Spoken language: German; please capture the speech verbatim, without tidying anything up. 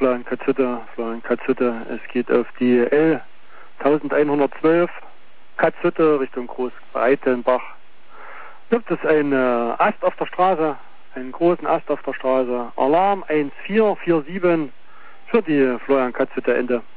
Florian Katzhütte. Florian Katzhütte, es geht auf die L elfhundertzwölf Katzhütte Richtung Großbreitenbach. Gibt es einen äh, Ast auf der Straße, einen großen Ast auf der Straße. Alarm eins vier vier sieben für die Florian Katzhütte Ende.